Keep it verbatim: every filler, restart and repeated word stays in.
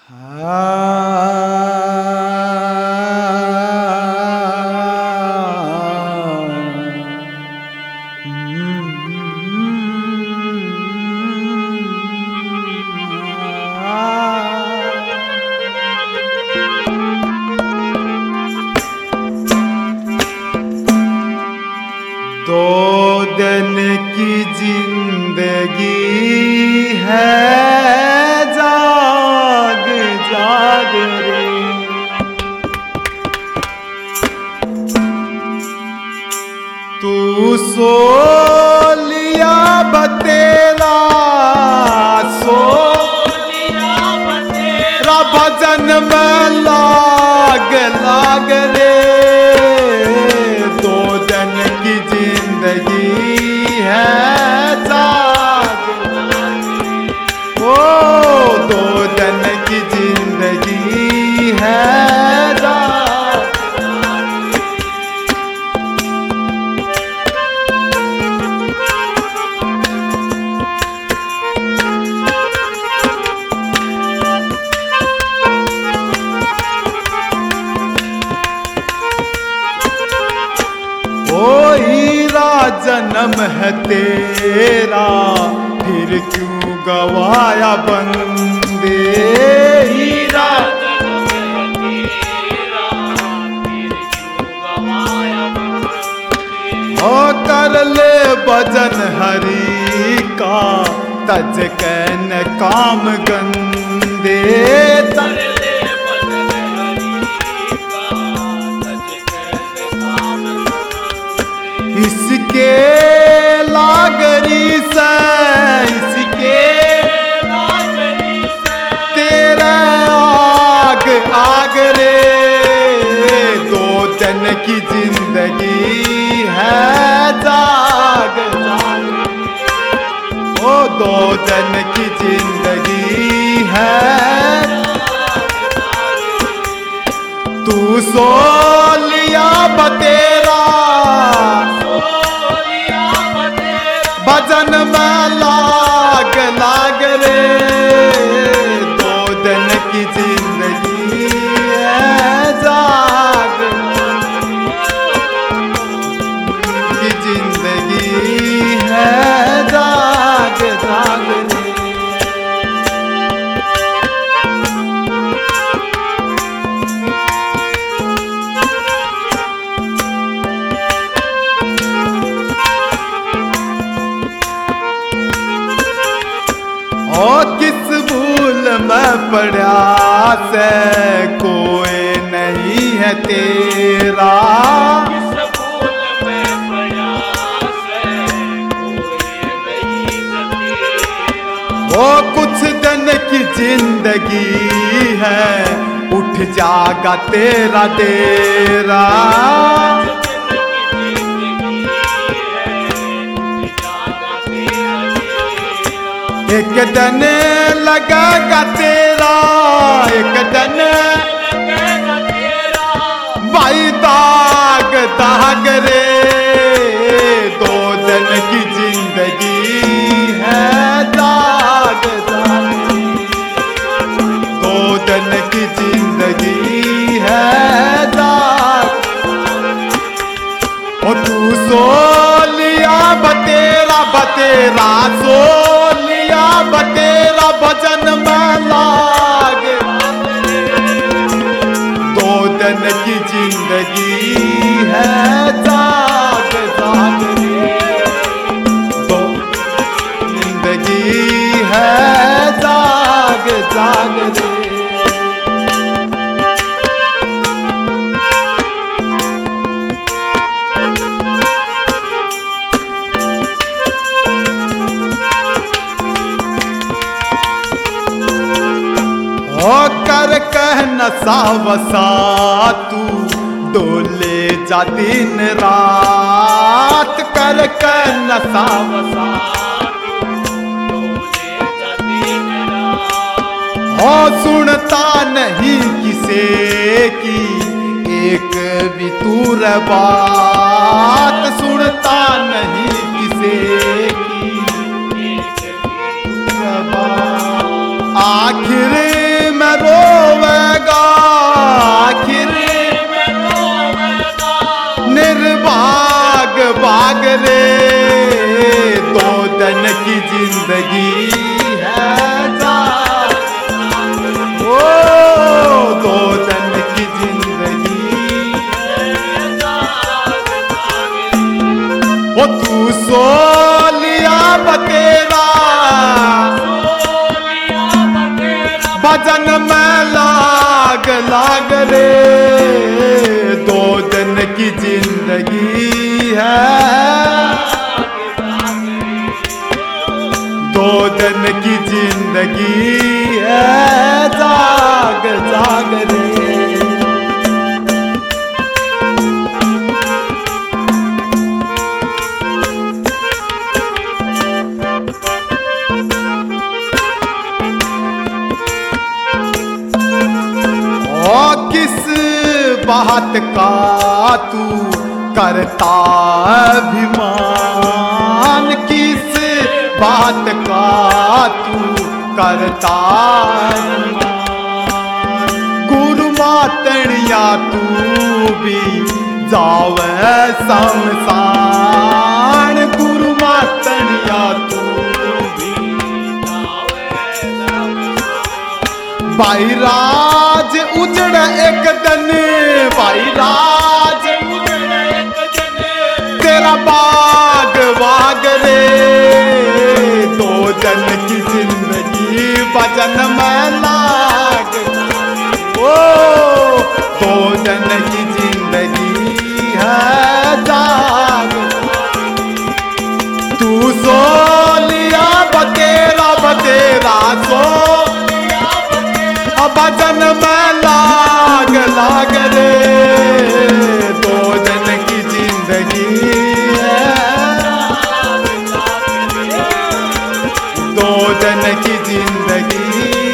दो दिन की जिंदगी है, जाग जाग रे। तू सो लिया बतेरा, सो लिया बतेरा, भजन में लाग लाग रे। दो दिन की जिंदगी है, जाग ओ दो दिन की जिंदगी है, जाग। ओ हीरा जन्म है तेरा, फिर क्यों गवाया बंदे। हीरा जन्म है तेरा, फिर क्यों गवाया बंदे। ओ कर ले भजन हरि का, तज कैन काम गंदे। तर इसके लागरी से, इसके लागरी से, तेरा आग आग रे। दो दिन की जिंदगी है, जाग जाग। ओ दो दिन की जिंदगी है, तू सो लिया बतेरा, भजन में लाग लाग रे। दो दिन की जिंदगी है, जाग की जिंदगी है, जाग जाग रे। ओ किस भूल में पड़ा से, कोई नहीं है तेरा। किस भूल में पड़ा से, कोई नहीं है तेरा। ओ कुछ दिन की जिंदगी है, उठ जागा तेरा डेरा। एक दिन लगेगा तेरा, एक दिन लगेगा तेरा, भाई दाग दाग रे। दो दिन की जिंदगी है, दाग दाग। दो दिन की जिंदगी है, दाग। ओ तू सो लिया बतेरा, बतेरा सो बतेरा, भजन में लाग। दो दिन की जिंदगी है, जाग जाग रे। दो जिंदगी है, जाग जाग रे। ओ कर कह नशा वसा, तू डोले जा दिन रात। कर कह नशा वसा, तू डोले जा दिन रात। ओ सुनता नहीं किसे की, एक भी तू बात। सुनता नहीं किसे की, एक भी तू बात। आखिर मैं रो रे, दो दिन की जिंदगी है जाग। ओ दो दिन की जिंदगी है जाग। ओ तू सो लिया बतेरा, भजन में लाग लाग रे, दो दिन की जिंदगी है, दो दिन की जिंदगी है जाग जाग रे। बात का तू करता अभिमान, किस बात का तू करता अभिमान। गुरु मातड़िया तू भी जावे शमशान, गुरु मातड़िया तू भी जावे शमशान। भाई राज उजड़ एक दिन, भाई राज उजड़ एक दिन, तेरा बाग बाग रे, दो दिन की जिंदगी भजन में लाग। ओ दो दिन की जिंदगी है जाग। तू सो लिया बतेरा बतेरा, सो भजन में लाग लाग रे, दो दिन की जिंदगी है, दो दिन की जिंदगी